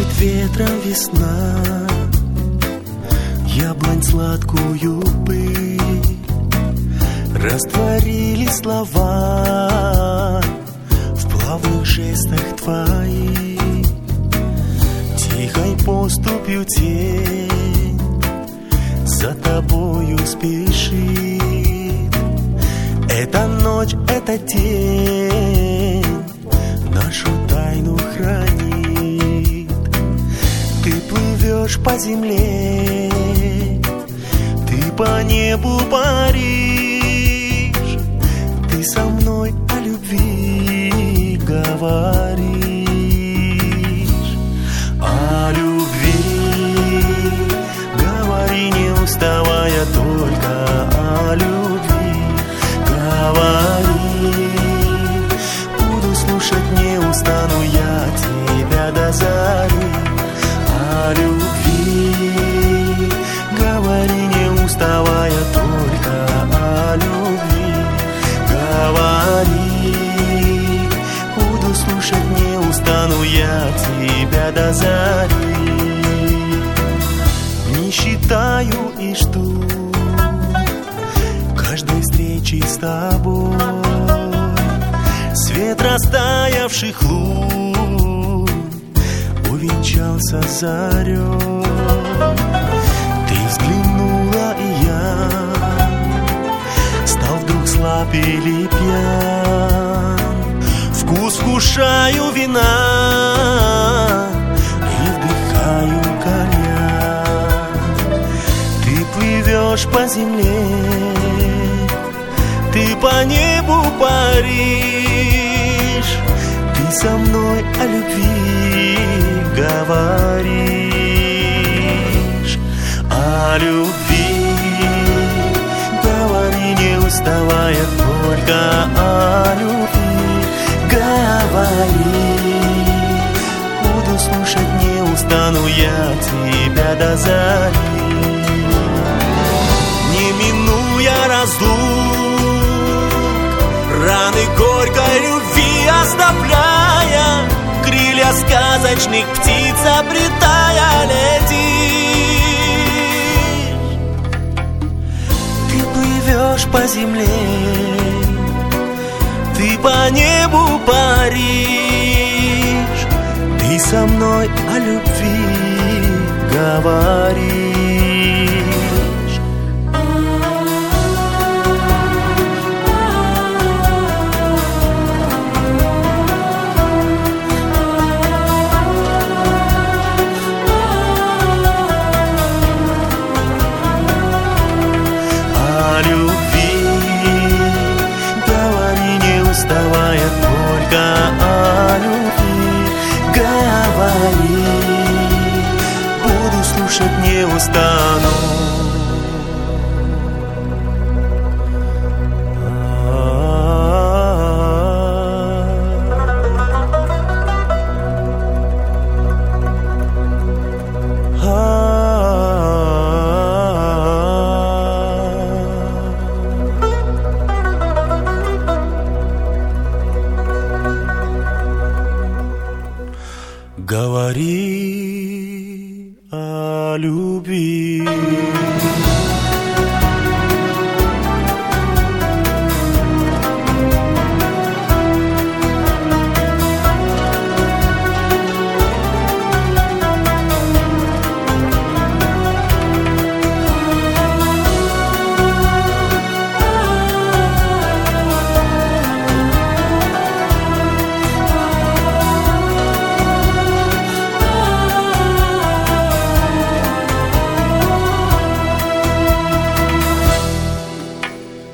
Дышит ветром весна, яблонь сладкую пыль. Растворили слова в плавных жестах твоих. Тихой поступью тень за тобою спешит. Эта ночь, эта день нашу тайну хранит. Ты плывешь по земле, ты по небу паришь. Ты со мной о любви говоришь. О любви говори, не уставая, только о любви говори. Буду слушать, не устану я тебя до зари. О любви говори, не уставая, только о любви говори. Буду слушать, не устану я тебя до зари. Не считаю и жду каждой встречи с тобой. Свет растаявших лун увенчался зарей. Ты взглянула, и я стал вдруг слаб или пьян. Вкус вкушаю вина и вдыхаю кальян. Ты плывешь по земле, ты по небу паришь. Ты со мной о любви говоришь. О любви говори, не уставая, только о любви говори. Буду слушать, не устану я тебя до зари. Не минуя разлук, раны горькой любви оставляя, крылья сказочных птиц обретая, летишь. Ты плывешь по земле, ты по небу паришь. Ты со мной о любви говоришь. Только о любви говори. Буду слушать, не устану. Говори о любви.